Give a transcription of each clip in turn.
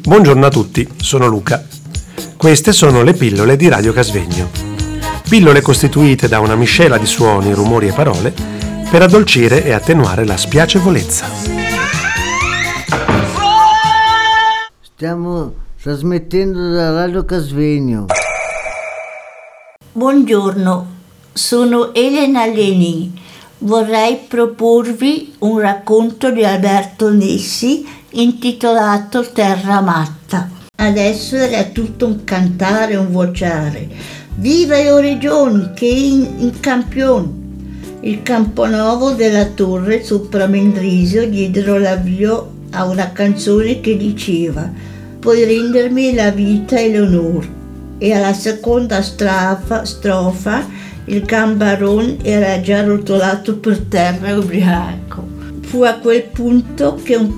Buongiorno a tutti, sono Luca. Queste sono le pillole di Radio Casvegno. Pillole costituite da una miscela di suoni, rumori e parole per addolcire e attenuare la spiacevolezza. Stiamo trasmettendo da Radio Casvegno. Buongiorno, sono Elena Leni. Vorrei proporvi un racconto di Alberto Nessi intitolato Terra matta. Adesso era tutto un cantare, un vociare. Viva le regioni che in campione! Il Camponovo della Torre sopra Mendrisio diedero l'avvio a una canzone che diceva: puoi rendermi la vita e l'onor. E alla seconda strofa il gambaron era già rotolato per terra ubriaco. Fu a quel punto che un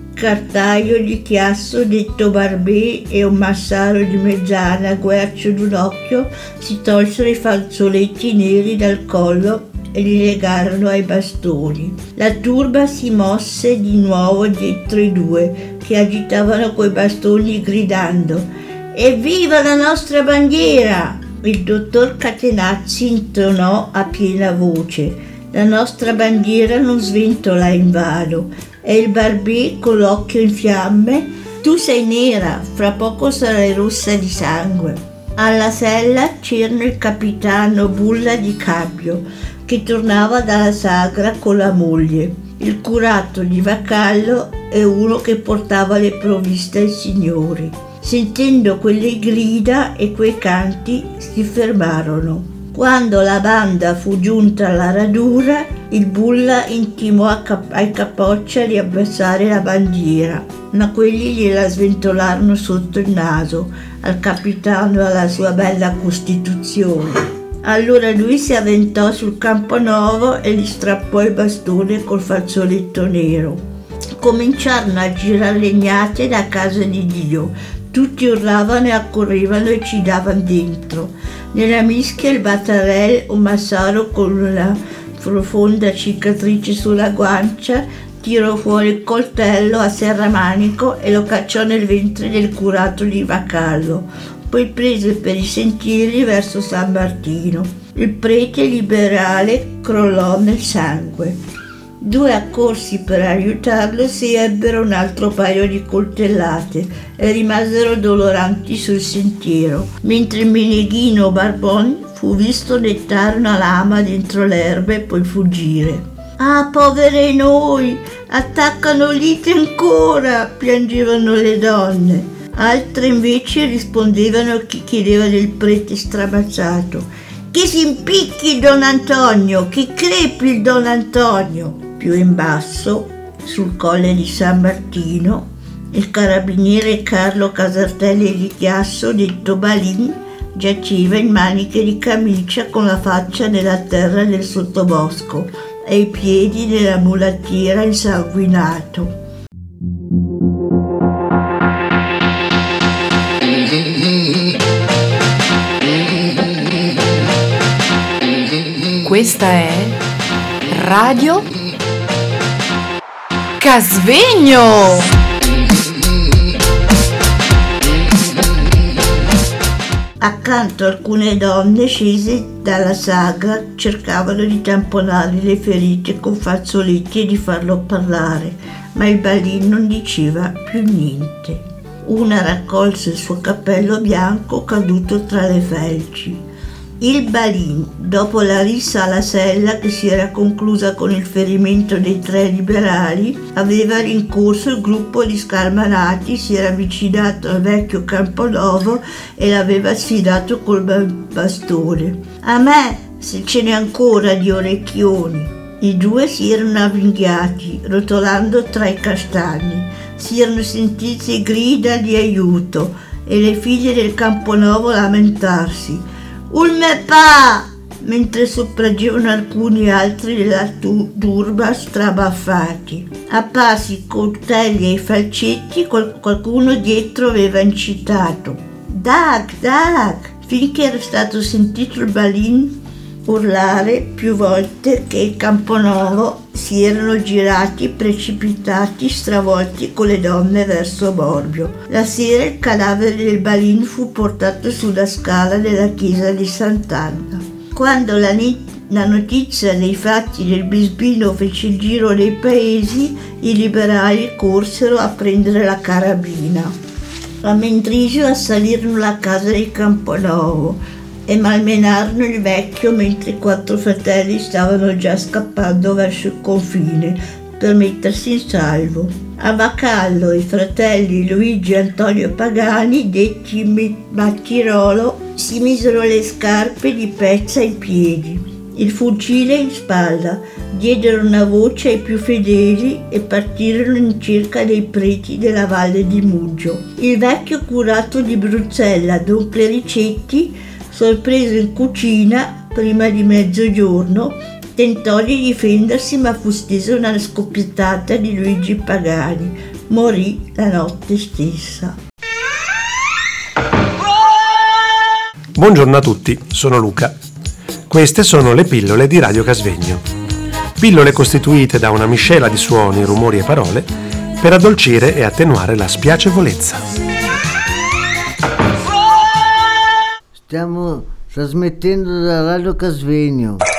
cartaio di chiasso detto Barbè e un massaro di mezzana guercio d'un occhio si tolsero i fazzoletti neri dal collo e li legarono ai bastoni. La turba si mosse di nuovo dietro i due che agitavano coi bastoni gridando: evviva la nostra bandiera! Il dottor Catenacci intonò a piena voce: la nostra bandiera non sventola invano. E il Barbè con l'occhio in fiamme: tu sei nera, fra poco sarai rossa di sangue. Alla sella c'erano il capitano Bulla di Cabbio che tornava dalla sagra con la moglie, il curato di Vacallo e uno che portava le provviste ai signori. Sentendo quelle grida e quei canti si fermarono. Quando la banda fu giunta alla radura, il Bulla intimò ai Capoccia di abbassare la bandiera, ma quelli gliela sventolarono sotto il naso al capitano e alla sua bella costituzione. Allora lui si avventò sul Camponovo e gli strappò il bastone col fazzoletto nero. Cominciarono a girar legnate da casa di Dio. Tutti urlavano e accorrevano e ci davano dentro. Nella mischia il Battarel, un massaro con una profonda cicatrice sulla guancia, tirò fuori il coltello a serramanico e lo cacciò nel ventre del curato di Vacallo. Poi prese per i sentieri verso San Martino. Il prete liberale crollò nel sangue. Due accorsi per aiutarlo si ebbero un altro paio di coltellate e rimasero doloranti sul sentiero, mentre il meneghino Barbon fu visto nettare una lama dentro l'erba e poi fuggire. «Ah, povere noi! Attaccano lite ancora!» piangevano le donne. Altre invece rispondevano a chi chiedeva del prete stramazzato: «Che si impicchi il Don Antonio! Che crepi il Don Antonio!» Più in basso, sul colle di San Martino, il carabiniere Carlo Casartelli di Chiasso, detto Balin, giaceva in maniche di camicia con la faccia nella terra del sottobosco e i piedi nella mulattiera insanguinato. Questa è Radio Casvegno! Accanto alcune donne scese dalla sagra cercavano di tamponare le ferite con fazzoletti e di farlo parlare, ma il Balin non diceva più niente. Una raccolse il suo cappello bianco caduto tra le felci. Il Balin, dopo la rissa alla sella che si era conclusa con il ferimento dei tre liberali, aveva rincorso il gruppo di scalmanati, si era avvicinato al vecchio Camponovo e l'aveva sfidato col bastone. «A me, se ce n'è ancora di orecchioni!» I due si erano avvinghiati, rotolando tra i castagni. Si erano sentite grida di aiuto e le figlie del Camponovo lamentarsi: «Ulme pa!» mentre sopraggivano alcuni altri della turba strabaffati. A passi, coltelli e falcetti qualcuno dietro aveva incitato: «Dag, dag!» finché era stato sentito il Balin urlare più volte che il Camponovo si erano girati, precipitati, stravolti con le donne verso Borbio. La sera il cadavere del Balin fu portato sulla scala della chiesa di Sant'Anna. Quando la notizia dei fatti del Bisbino fece il giro dei paesi, i liberali corsero a prendere la carabina. A Mendrisio assalirono la casa di Camponovo e malmenarono il vecchio mentre i 4 fratelli stavano già scappando verso il confine per mettersi in salvo. A Bacallo i fratelli Luigi e Antonio Pagani, detti Macchirolo, si misero le scarpe di pezza ai piedi, il fucile in spalla, diedero una voce ai più fedeli e partirono in cerca dei preti della Valle di Muggio. Il vecchio curato di Bruzzella, Don Clericetti, sorpreso in cucina prima di mezzogiorno, tentò di difendersi ma fu stesa una scoppiettata di Luigi Pagani. Morì la notte stessa. Buongiorno a tutti, sono Luca. Queste sono le pillole di Radio Casvegno. Pillole costituite da una miscela di suoni, rumori e parole per addolcire e attenuare la spiacevolezza. Stiamo trasmettendo da Radio Casvegno.